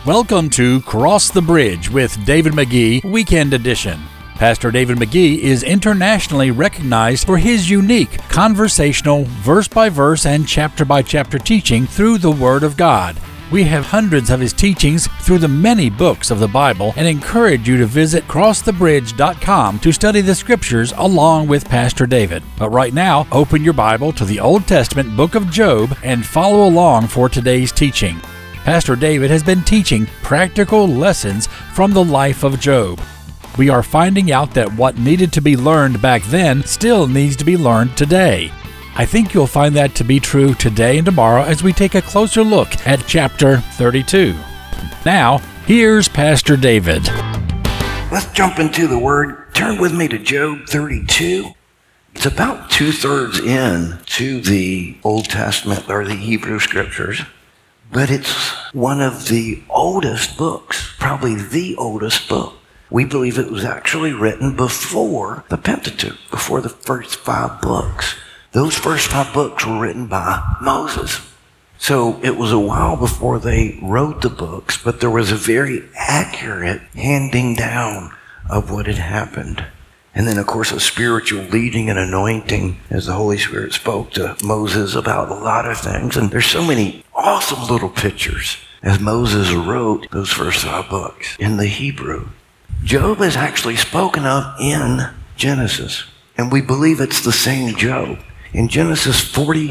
Welcome to Cross the Bridge with David McGee, Weekend Edition. Pastor David McGee is internationally recognized for his unique conversational, verse-by-verse and chapter-by-chapter teaching through the Word of God. We have hundreds of his teachings through the many books of the Bible and encourage you to visit crossthebridge.com to study the Scriptures along with Pastor David. But right now, open your Bible to the Old Testament book of Job and follow along for today's teaching. Pastor David has been teaching practical lessons from the life of Job. We are finding out that what needed to be learned back then still needs to be learned today. I think you'll find that to be true today and tomorrow as we take a closer look at chapter 32. Now, here's Pastor David. Let's jump into the Word. Turn with me to Job 32. It's about 2/3 in to the Old Testament or the Hebrew Scriptures, but it's one of the oldest books, probably the oldest book. We believe it was actually written before the Pentateuch, before the first 5 books. Those first 5 books were written by Moses. So it was a while before they wrote the books, but there was a very accurate handing down of what had happened. And then, of course, a spiritual leading and anointing as the Holy Spirit spoke to Moses about a lot of things. And there's so many awesome little pictures as Moses wrote those first 5 books in the Hebrew. Job is actually spoken of in Genesis, and we believe it's the same Job. In Genesis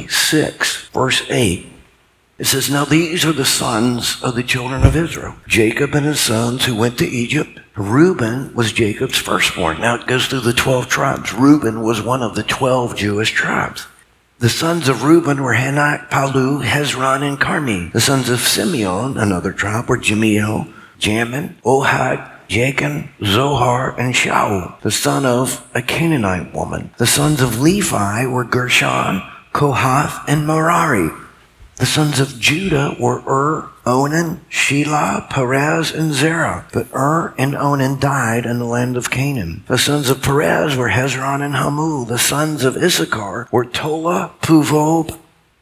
46, verse 8, it says, "Now these are the sons of the children of Israel, Jacob and his sons who went to Egypt. Reuben was Jacob's firstborn." Now it goes through the 12 tribes. Reuben was one of the 12 Jewish tribes. The sons of Reuben were Hanok, Palu, Hezron, and Carmi. The sons of Simeon, another tribe, were Jemiel, Jamin, Ohad, Jachin, Zohar, and Shaul, the son of a Canaanite woman. The sons of Levi were Gershon, Kohath, and Merari. The sons of Judah were Onan, Shelah, Perez, and Zerah. But and Onan died in the land of Canaan. The sons of Perez were Hezron and Hamul. The sons of Issachar were Tola, Puvob,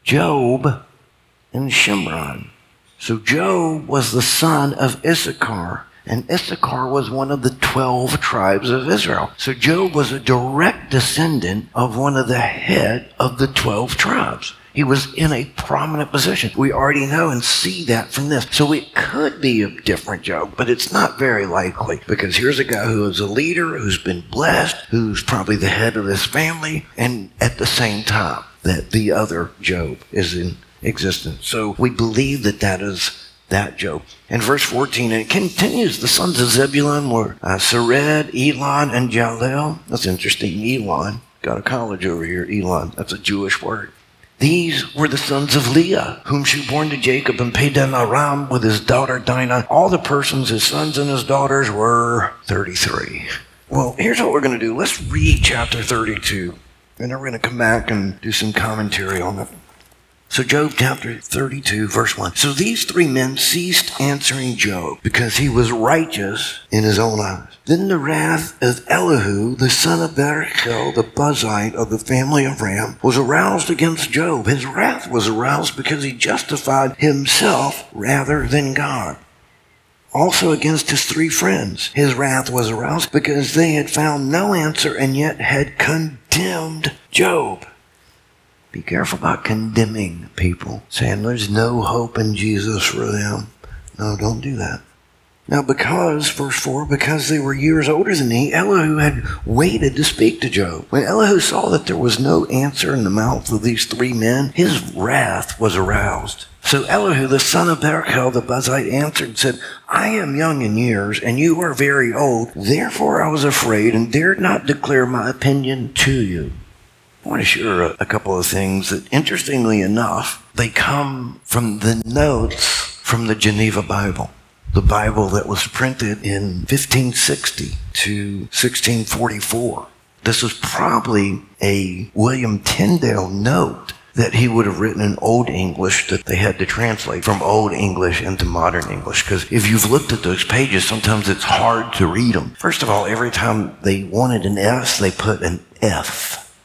Job, and Shimron. So Job was the son of Issachar, and Issachar was one of the 12 tribes of Israel. So Job was a direct descendant of one of the head of the 12 tribes. He was in a prominent position. We already know and see that from this. So it could be a different Job, but it's not very likely, because here's a guy who is a leader, who's been blessed, who's probably the head of his family, and at the same time that the other Job is in existence. So we believe that that is that Job. In verse 14, and it continues, the sons of Zebulun were Sered, Elon, and Jaleel. That's interesting. Elon. Got a college over here, Elon. That's a Jewish word. These were the sons of Leah, whom she bore to Jacob in Padan Aram with his daughter Dinah. All the persons, his sons and his daughters, were 33. Well, here's what we're going to do. Let's read chapter 32, and then we're going to come back and do some commentary on it. So Job chapter 32, verse 1. "So these 3 men ceased answering Job, because he was righteous in his own eyes. Then the wrath of Elihu, the son of Barachel, the Buzite of the family of Ram, was aroused against Job. His wrath was aroused because he justified himself rather than God. Also against his 3 friends, his wrath was aroused because they had found no answer and yet had condemned Job." Be careful about condemning people, saying there's no hope in Jesus for them. No, don't do that. Now because, verse 4, because they were years older than he, Elihu had waited to speak to Job. When Elihu saw that there was no answer in the mouth of these 3 men, his wrath was aroused. So Elihu, the son of Barachel, the Buzite, answered and said, "I am young in years, and you are very old. Therefore I was afraid and dared not declare my opinion to you." I want to share a couple of things that, interestingly enough, they come from the notes from the Geneva Bible, the Bible that was printed in 1560 to 1644. This was probably a William Tyndale note that he would have written in Old English that they had to translate from Old English into Modern English. Because if you've looked at those pages, sometimes it's hard to read them. First of all, every time they wanted an S, they put an F.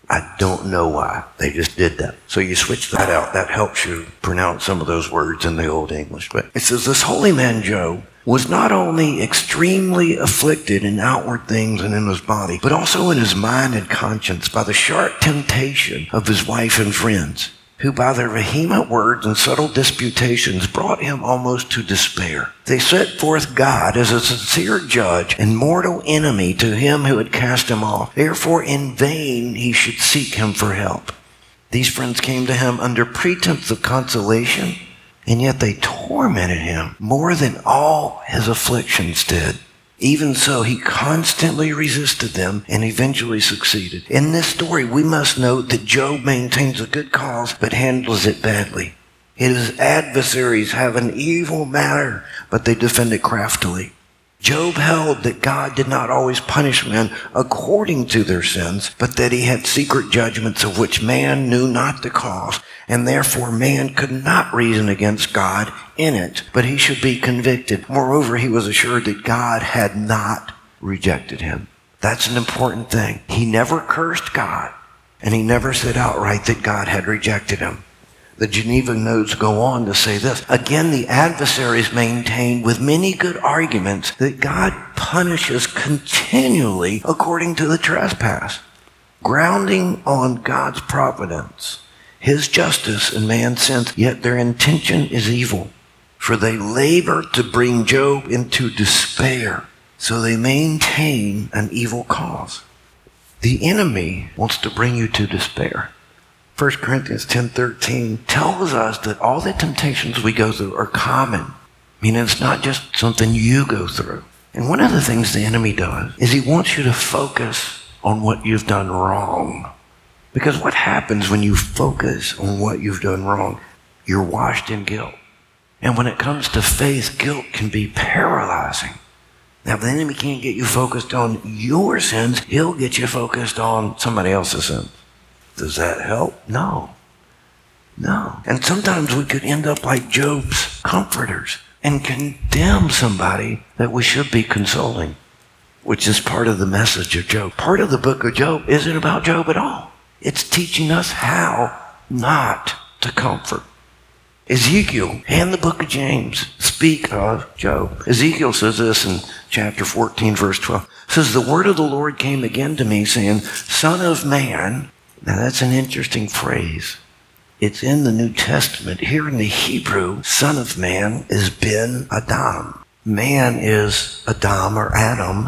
I don't know why. They just did that. So you switch that out. That helps you pronounce some of those words in the Old English. But it says this holy man Job was not only extremely afflicted in outward things and in his body, but also in his mind and conscience by the sharp temptation of his wife and friends, who by their vehement words and subtle disputations brought him almost to despair. They set forth God as a sincere judge and mortal enemy to him who had cast him off. Therefore in vain he should seek him for help. These friends came to him under pretense of consolation, and yet they tormented him more than all his afflictions did. Even so, he constantly resisted them and eventually succeeded. In this story, we must note that Job maintains a good cause but handles it badly. His adversaries have an evil manner, but they defend it craftily. Job held that God did not always punish men according to their sins, but that he had secret judgments of which man knew not the cause, and therefore man could not reason against God in it, but he should be convicted. Moreover, he was assured that God had not rejected him. That's an important thing. He never cursed God, and he never said outright that God had rejected him. The Geneva Notes go on to say this. Again, the adversaries maintain with many good arguments that God punishes continually according to the trespass, grounding on God's providence, his justice and man's sins, yet their intention is evil. For they labor to bring Job into despair, so they maintain an evil cause. The enemy wants to bring you to despair. 1 Corinthians 10:13 tells us that all the temptations we go through are common. Meaning it's not just something you go through. And one of the things the enemy does is he wants you to focus on what you've done wrong. Because what happens when you focus on what you've done wrong? You're washed in guilt. And when it comes to faith, guilt can be paralyzing. Now, if the enemy can't get you focused on your sins, he'll get you focused on somebody else's sins. Does that help? No. And sometimes we could end up like Job's comforters and condemn somebody that we should be consoling, which is part of the message of Job. Part of the book of Job isn't about Job at all. It's teaching us how not to comfort. Ezekiel and the book of James speak of Job. Ezekiel says this in chapter 14, verse 12. It says, the word of the Lord came again to me, saying, Son of man. Now that's an interesting phrase. It's in the New Testament. Here in the Hebrew, son of man is Ben Adam. Man is Adam or Adam.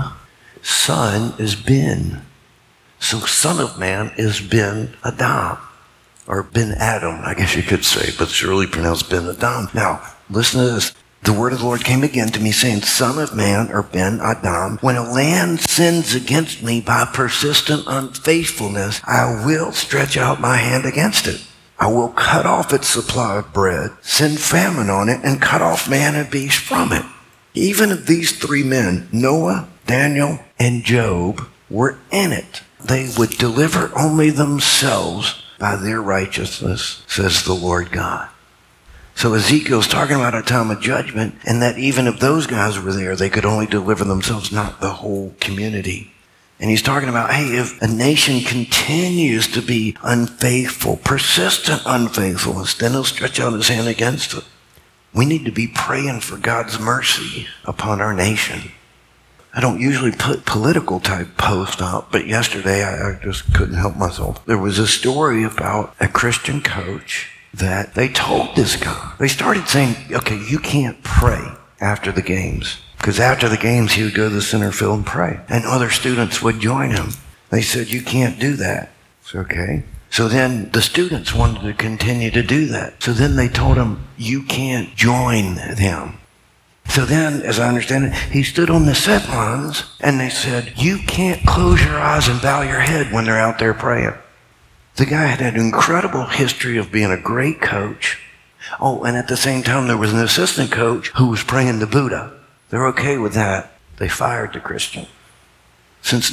Son is Ben. So son of man is Ben Adam. Or Ben Adam, I guess you could say, but it's really pronounced Ben Adam. Now, listen to this. The word of the Lord came again to me, saying, Son of man, or Ben Adam, when a land sins against me by persistent unfaithfulness, I will stretch out my hand against it. I will cut off its supply of bread, send famine on it, and cut off man and beast from it. Even if these three men, Noah, Daniel, and Job, were in it, they would deliver only themselves by their righteousness, says the Lord God. So Ezekiel's talking about a time of judgment, and that even if those guys were there, they could only deliver themselves, not the whole community. And he's talking about, hey, if a nation continues to be unfaithful, persistent unfaithfulness, then he'll stretch out his hand against it. We need to be praying for God's mercy upon our nation. I don't usually put political type posts up, but yesterday I just couldn't help myself. There was a story about a Christian coach that they told this guy. They started saying, okay, you can't pray after the games. Because after the games, he would go to the center field and pray. And other students would join him. They said, you can't do that. It's okay. So then the students wanted to continue to do that. So then they told him, you can't join them. So then, as I understand it, he stood on the set lines and they said, you can't close your eyes and bow your head when they're out there praying. The guy had an incredible history of being a great coach. Oh, and at the same time, there was an assistant coach who was praying to Buddha. They're okay with that. They fired the Christian. Since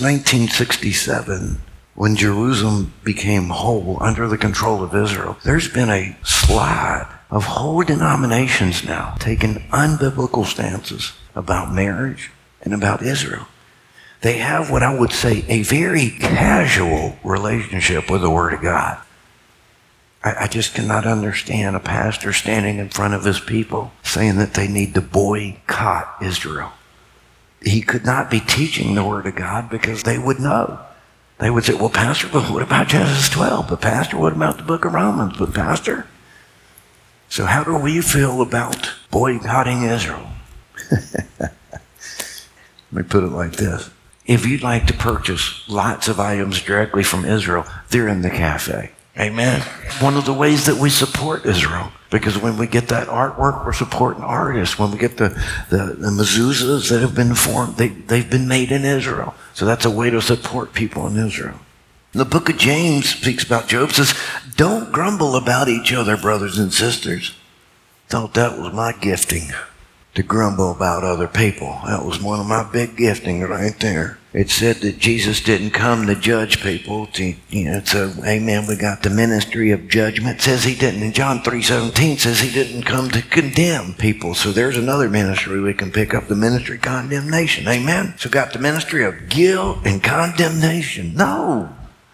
1967, when Jerusalem became whole under the control of Israel, there's been a slide of whole denominations now taking unbiblical stances about marriage and about Israel. They have what I would say a very casual relationship with the Word of God. I just cannot understand a pastor standing in front of his people saying that they need to boycott Israel. He could not be teaching the Word of God because they would know. They would say, well, Pastor, but what about Genesis 12? But Pastor, what about the book of Romans? But Pastor? So how do we feel about boycotting Israel? Let me put it like this. If you'd like to purchase lots of items directly from Israel, they're in the cafe. Amen. One of the ways that we support Israel, because when we get that artwork, we're supporting artists. When we get the mezuzahs that have been formed, they've been made in Israel. So that's a way to support people in Israel. The book of James speaks about Job, says, don't grumble about each other, brothers and sisters. Thought that was my gifting, to grumble about other people. That was one of my big giftings right there. It said that Jesus didn't come to judge people. So, amen, we got the ministry of judgment. It says he didn't. In John 3:17 says he didn't come to condemn people. So there's another ministry we can pick up, the ministry of condemnation. Amen. So got the ministry of guilt and condemnation. No.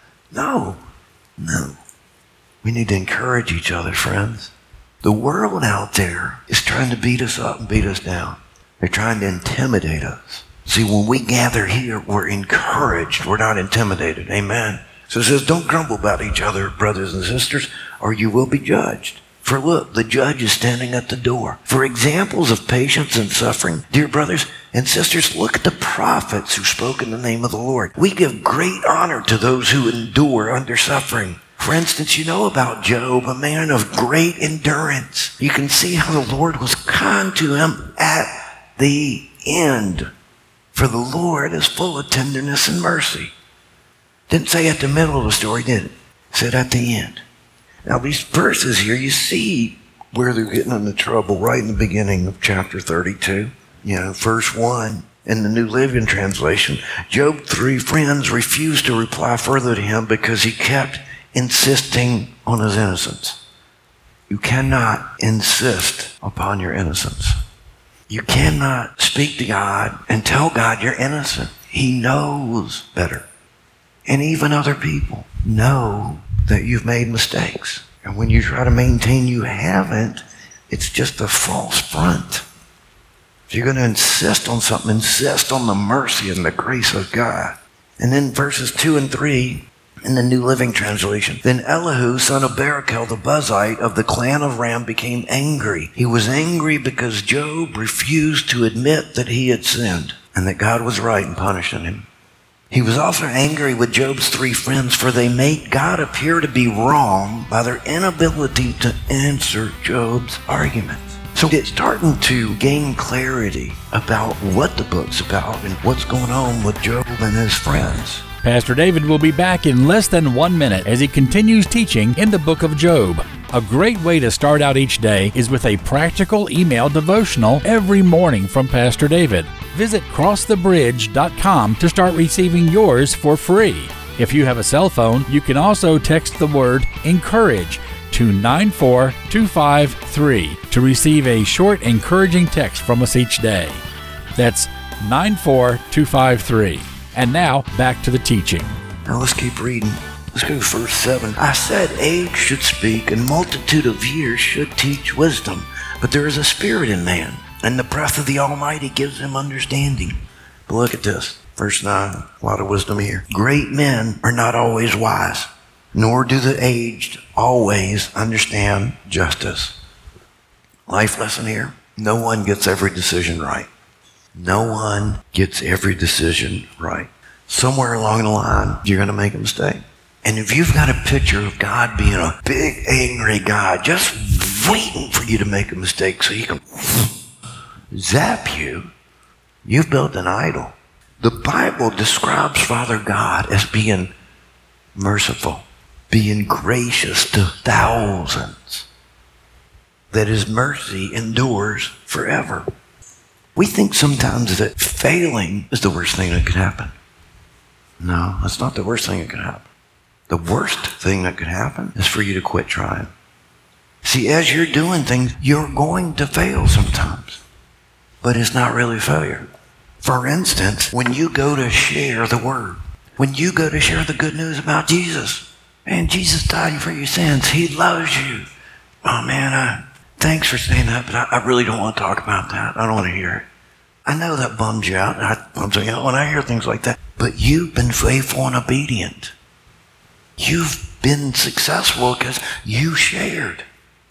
We need to encourage each other, friends. The world out there is trying to beat us up and beat us down. They're trying to intimidate us. See, when we gather here, we're encouraged. We're not intimidated. Amen. So it says, don't grumble about each other, brothers and sisters, or you will be judged. For look, the judge is standing at the door. For examples of patience and suffering, dear brothers and sisters, look at the prophets who spoke in the name of the Lord. We give great honor to those who endure under suffering. For instance, you know about Job, a man of great endurance. You can see how the Lord was kind to him at the end. For the Lord is full of tenderness and mercy. Didn't say at the middle of the story, did it? Said at the end. Now these verses here, you see where they're getting into trouble right in the beginning of chapter 32. Verse 1 in the New Living Translation. Job's 3 friends refused to reply further to him because he kept insisting on his innocence. You cannot insist upon your innocence. You cannot speak to God and tell God you're innocent. He knows better. And even other people know that you've made mistakes. And when you try to maintain you haven't, it's just a false front. If you're going to insist on something, insist on the mercy and the grace of God. And then verses 2 and 3 in the New Living Translation. Then Elihu, son of Barachel, the Buzite of the clan of Ram, became angry. He was angry because Job refused to admit that he had sinned and that God was right in punishing him. He was also angry with Job's 3 friends, for they made God appear to be wrong by their inability to answer Job's arguments. So it's starting to gain clarity about what the book's about and what's going on with Job and his friends. Pastor David will be back in less than 1 minute as he continues teaching in the book of Job. A great way to start out each day is with a practical email devotional every morning from Pastor David. Visit crossthebridge.com to start receiving yours for free. If you have a cell phone, you can also text the word ENCOURAGE to 94253 to receive a short, encouraging text from us each day. That's 94253. And now, back to the teaching. Now let's keep reading. Let's go to verse 7. I said age should speak, and multitude of years should teach wisdom. But there is a spirit in man, and the breath of the Almighty gives him understanding. But look at this. Verse 9, a lot of wisdom here. Great men are not always wise, nor do the aged always understand justice. Life lesson here. No one gets every decision right. No one gets every decision right. Somewhere along the line, you're going to make a mistake. And if you've got a picture of God being a big, angry God, just waiting for you to make a mistake so he can zap you, you've built an idol. The Bible describes Father God as being merciful, being gracious to thousands, that his mercy endures forever. We think sometimes that failing is the worst thing that could happen. No, that's not the worst thing that could happen. The worst thing that could happen is for you to quit trying. See, as you're doing things, you're going to fail sometimes. But it's not really failure. For instance, when you go to share the word, when you go to share the good news about Jesus, and Jesus died for your sins, he loves you. Oh man, thanks for saying that, but I really don't want to talk about that. I don't want to hear it. I know that bums you out. Bums me out when I hear things like that. But you've been faithful and obedient. You've been successful because you shared.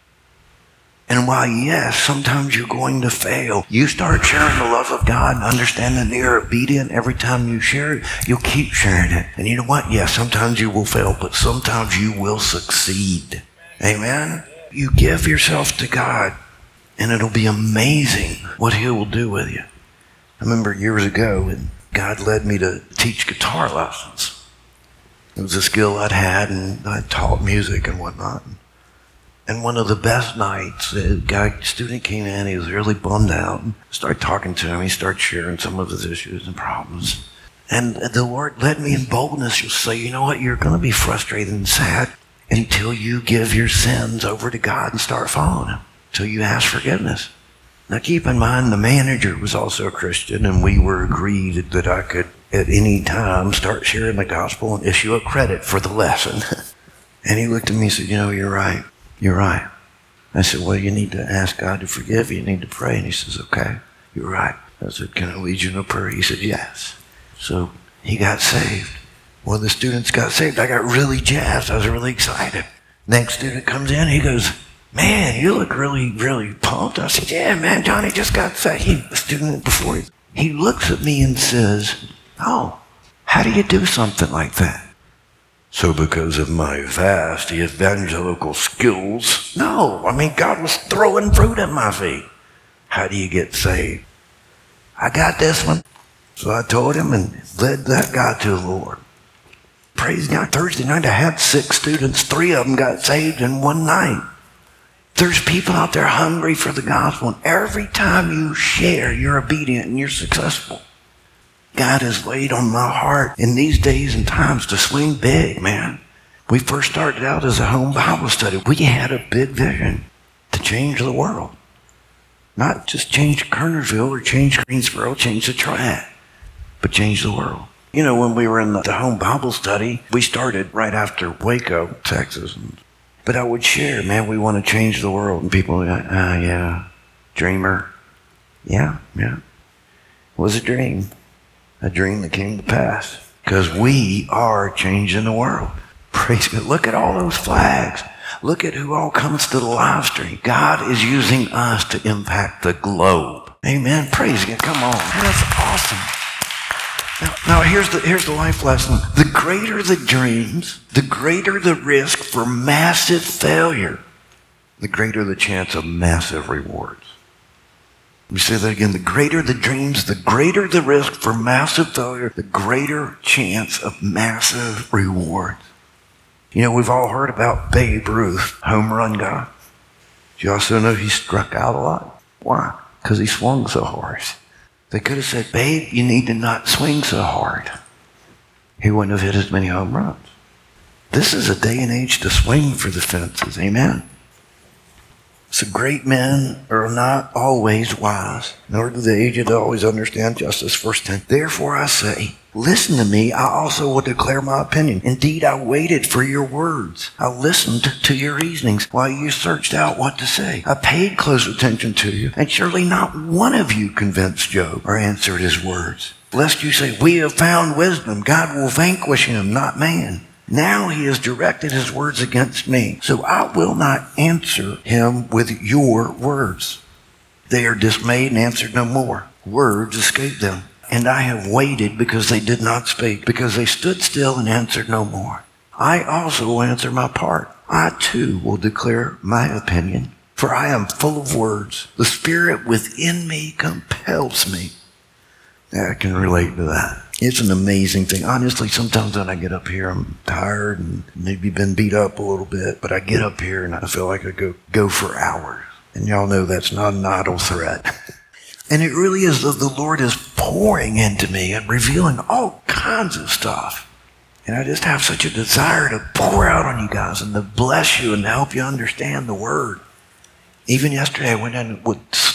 And while, yes, sometimes you're going to fail, you start sharing the love of God and understanding that you're obedient every time you share it, you'll keep sharing it. And you know what? Yes, sometimes you will fail, but sometimes you will succeed. Amen? You give yourself to God, and it'll be amazing what he will do with you. I remember years ago when God led me to teach guitar lessons. It was a skill I'd had, and I taught music and whatnot. And one of the best nights, a student came in, he was really bummed out. I started talking to him, he started sharing some of his issues and problems. And the Lord led me in boldness. You'll say, you know what, you're going to be frustrated and sad until you give your sins over to God and start following him, until you ask forgiveness. Now keep in mind, the manager was also a Christian, and we were agreed that I could at any time start sharing the gospel and issue a credit for the lesson. And he looked at me and said, you know, you're right. You're right. I said, well, you need to ask God to forgive you. You need to pray. And he says, okay, you're right. I said, can I lead you in a prayer? He said, yes. So he got saved. Well, the students got saved. I got really jazzed. I was really excited. Next student comes in. He goes, man, you look really, really pumped. I said, yeah, man, Johnny just got saved. The student before he looks at me and says, oh, how do you do something like that? So because of my vast evangelical skills, no, I mean, God was throwing fruit at my feet. How do you get saved? I got this one. So I told him and led that guy to the Lord. Praise God. Thursday night, I had 6 students. 3 of them got saved in one night. There's people out there hungry for the gospel. And every time you share, you're obedient and you're successful. God has laid on my heart in these days and times to swing big, man. We first started out as a home Bible study. We had a big vision to change the world. Not just change Kernersville or change Greensboro, change the track, but change the world. You know, when we were in the home Bible study, we started right after Waco, Texas. But I would share, man, we want to change the world. And people would go, yeah, dreamer. Yeah. It was a dream that came to pass. Because we are changing the world. Praise God. Look at all those flags. Look at who all comes to the live stream. God is using us to impact the globe. Amen. Praise God. Come on. That's awesome. Now here's the life lesson. The greater the dreams, the greater the risk for massive failure, the greater the chance of massive rewards. Let me say that again. The greater the dreams, the greater the risk for massive failure, the greater chance of massive rewards. You know, we've all heard about Babe Ruth, home run guy. You also know he struck out a lot. Why? Because he swung so hard. They could have said, Babe, you need to not swing so hard. He wouldn't have hit as many home runs. This is a day and age to swing for the fences. Amen. So great men are not always wise, nor do the aged always understand justice. Verse 10. Therefore I say, listen to me, I also will declare my opinion. Indeed, I waited for your words. I listened to your reasonings while you searched out what to say. I paid close attention to you, and surely not one of you convinced Job or answered his words. Lest you say, we have found wisdom. God will vanquish him, not man. Now he has directed his words against me, so I will not answer him with your words. They are dismayed and answered no more. Words escaped them. And I have waited because they did not speak, because they stood still and answered no more. I also will answer my part. I too will declare my opinion, for I am full of words. The spirit within me compels me. I can relate to that. It's an amazing thing. Honestly, sometimes when I get up here, I'm tired and maybe been beat up a little bit, but I get up here and I feel like I could go for hours. And y'all know that's not an idle threat. And it really is that the Lord is pouring into me and revealing all kinds of stuff. And I just have such a desire to pour out on you guys and to bless you and to help you understand the Word. Even yesterday, I went in with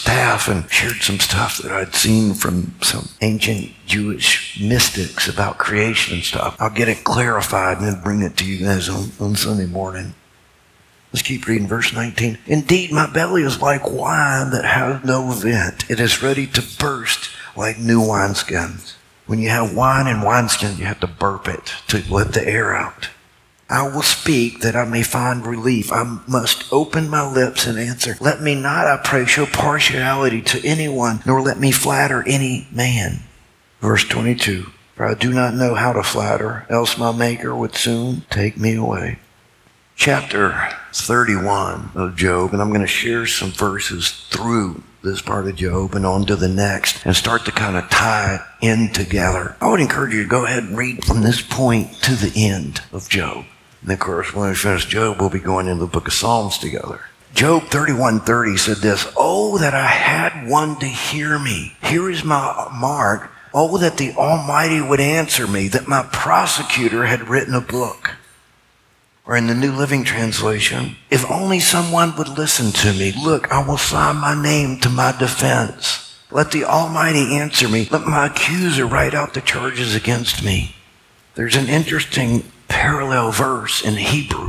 staff and shared some stuff that I'd seen from some ancient Jewish mystics about creation and stuff. I'll get it clarified and then bring it to you guys on Sunday morning. Let's keep reading verse 19. Indeed, my belly is like wine that has no vent. It is ready to burst like new wineskins. When you have wine in wineskins, you have to burp it to let the air out. I will speak that I may find relief. I must open my lips and answer. Let me not, I pray, show partiality to anyone, nor let me flatter any man. Verse 22. For I do not know how to flatter, else my Maker would soon take me away. Chapter 31 of Job, and I'm going to share some verses through this part of Job and on to the next and start to kind of tie it in together. I would encourage you to go ahead and read from this point to the end of Job. And of course, when we finish Job, we'll be going into the book of Psalms together. Job 31:30 said this, Oh, that I had one to hear me. Here is my mark. Oh, that the Almighty would answer me, that my prosecutor had written a book. Or in the New Living Translation, if only someone would listen to me. Look, I will sign my name to my defense. Let the Almighty answer me. Let my accuser write out the charges against me. There's an interesting parallel verse in Hebrews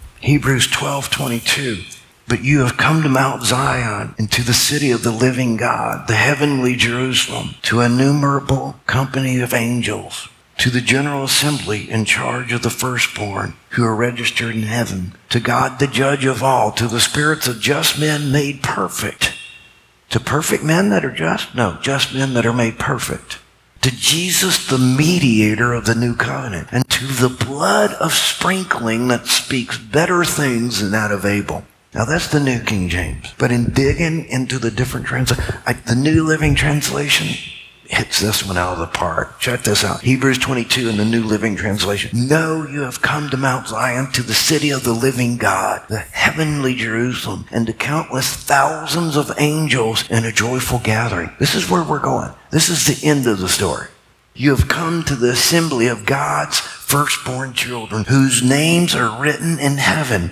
12:22. But you have come to Mount Zion and to the city of the living God, the heavenly Jerusalem, to a innumerable company of angels, to the general assembly in charge of the firstborn who are registered in heaven, to God the judge of all, to the spirits of just men made perfect. To perfect men that are just? No, just men that are made perfect. To Jesus the mediator of the new covenant, and to the blood of sprinkling that speaks better things than that of Abel. Now that's the New King James. But in digging into the different translations, the New Living Translation hits this one out of the park. Check this out. Hebrews 22 in the New Living Translation. No, you have come to Mount Zion, to the city of the living God, the heavenly Jerusalem, and to countless thousands of angels in a joyful gathering. This is where we're going. This is the end of the story. You have come to the assembly of God's firstborn children, whose names are written in heaven.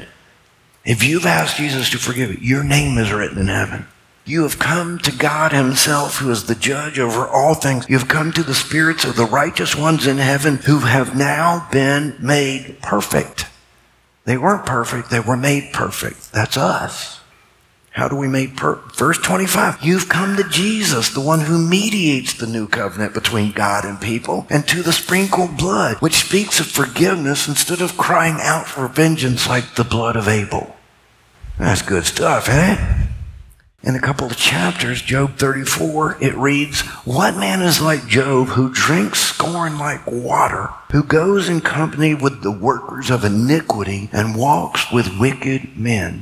If you've asked Jesus to forgive you, your name is written in heaven. You have come to God himself, who is the judge over all things. You have come to the spirits of the righteous ones in heaven who have now been made perfect. They weren't perfect. They were made perfect. That's us. How do we make perfect? Verse 25. You've come to Jesus, the one who mediates the new covenant between God and people, and to the sprinkled blood, which speaks of forgiveness instead of crying out for vengeance like the blood of Abel. That's good stuff, isn't it? In a couple of chapters, Job 34, it reads, What man is like Job, who drinks scorn like water, who goes in company with the workers of iniquity and walks with wicked men?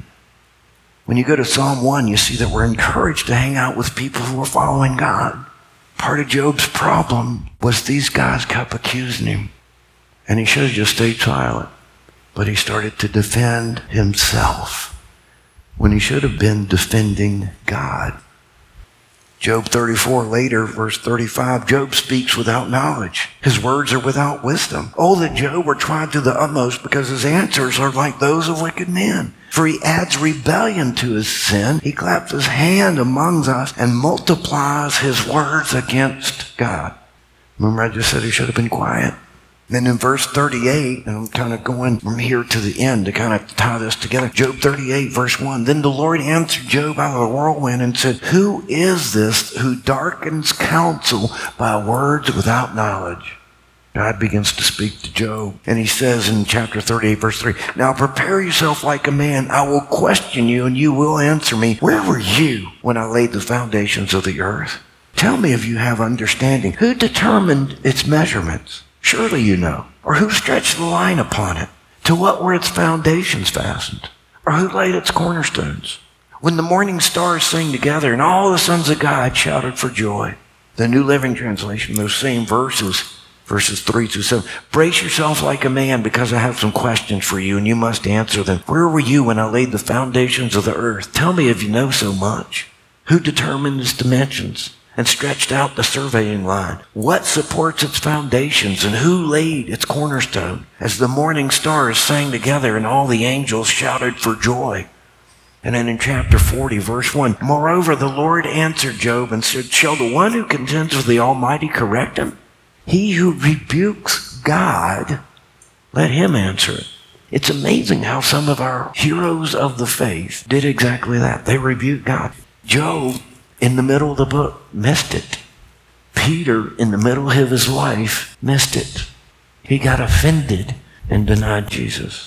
When you go to Psalm 1, you see that we're encouraged to hang out with people who are following God. Part of Job's problem was these guys kept accusing him, and he should have just stayed silent. But he started to defend himself when he should have been defending God. Job 34 later, verse 35, Job speaks without knowledge. His words are without wisdom. Oh, that Job were tried to the utmost, because his answers are like those of wicked men. For he adds rebellion to his sin. He claps his hand among us and multiplies his words against God. Remember I just said he should have been quiet? Then in verse 38, and I'm kind of going from here to the end to kind of tie this together. Job 38, verse 1. Then the Lord answered Job out of the whirlwind and said, Who is this who darkens counsel by words without knowledge? God begins to speak to Job, and he says in chapter 38, verse 3, Now prepare yourself like a man. I will question you, and you will answer me. Where were you when I laid the foundations of the earth? Tell me if you have understanding. Who determined its measurements? Surely you know. Or who stretched the line upon it? To what were its foundations fastened? Or who laid its cornerstones? When the morning stars sang together and all the sons of God shouted for joy. The New Living Translation, those same verses 3 through 7. Brace yourself like a man, because I have some questions for you and you must answer them. Where were you when I laid the foundations of the earth? Tell me if you know so much. Who determined its dimensions and stretched out the surveying line? What supports its foundations, and who laid its cornerstone? As the morning stars sang together and all the angels shouted for joy. And then in chapter 40, verse 1, moreover, the Lord answered Job and said, shall the one who contends with the Almighty correct him? He who rebukes God, let him answer it. It's amazing how some of our heroes of the faith did exactly that. They rebuked God. Job, in the middle of the book, missed it. Peter, in the middle of his life, missed it. He got offended and denied Jesus.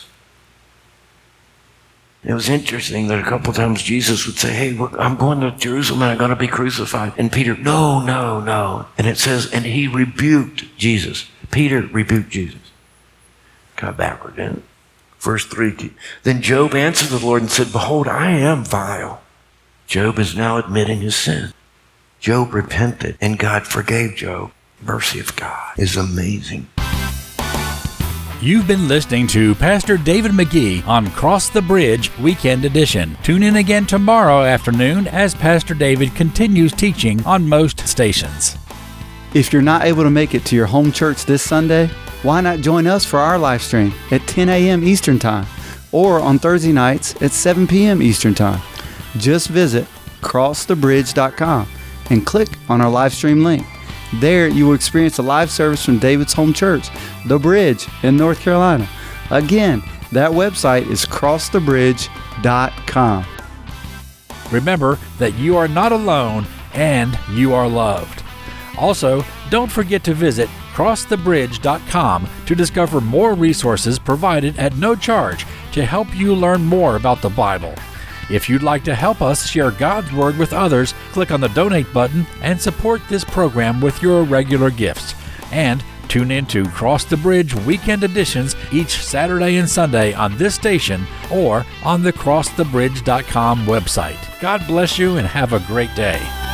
It was interesting that a couple times Jesus would say, hey, look, I'm going to Jerusalem and I'm going to be crucified. And Peter, no. And it says, and he rebuked Jesus. Peter rebuked Jesus. Got backward, didn't it? Verse 3, then Job answered the Lord and said, behold, I am vile. Job is now admitting his sin. Job repented and God forgave Job. Mercy of God is amazing. You've been listening to Pastor David McGee on Cross the Bridge Weekend Edition. Tune in again tomorrow afternoon as Pastor David continues teaching on most stations. If you're not able to make it to your home church this Sunday, why not join us for our live stream at 10 a.m. Eastern Time or on Thursday nights at 7 p.m. Eastern Time? Just visit crossthebridge.com and click on our live stream link. There you will experience a live service from David's home church, The Bridge in North Carolina. Again, that website is crossthebridge.com. Remember that you are not alone and you are loved. Also, don't forget to visit crossthebridge.com to discover more resources provided at no charge to help you learn more about the Bible. If you'd like to help us share God's Word with others, click on the donate button and support this program with your regular gifts. And tune in to Cross the Bridge Weekend Editions each Saturday and Sunday on this station or on the crossthebridge.com website. God bless you and have a great day.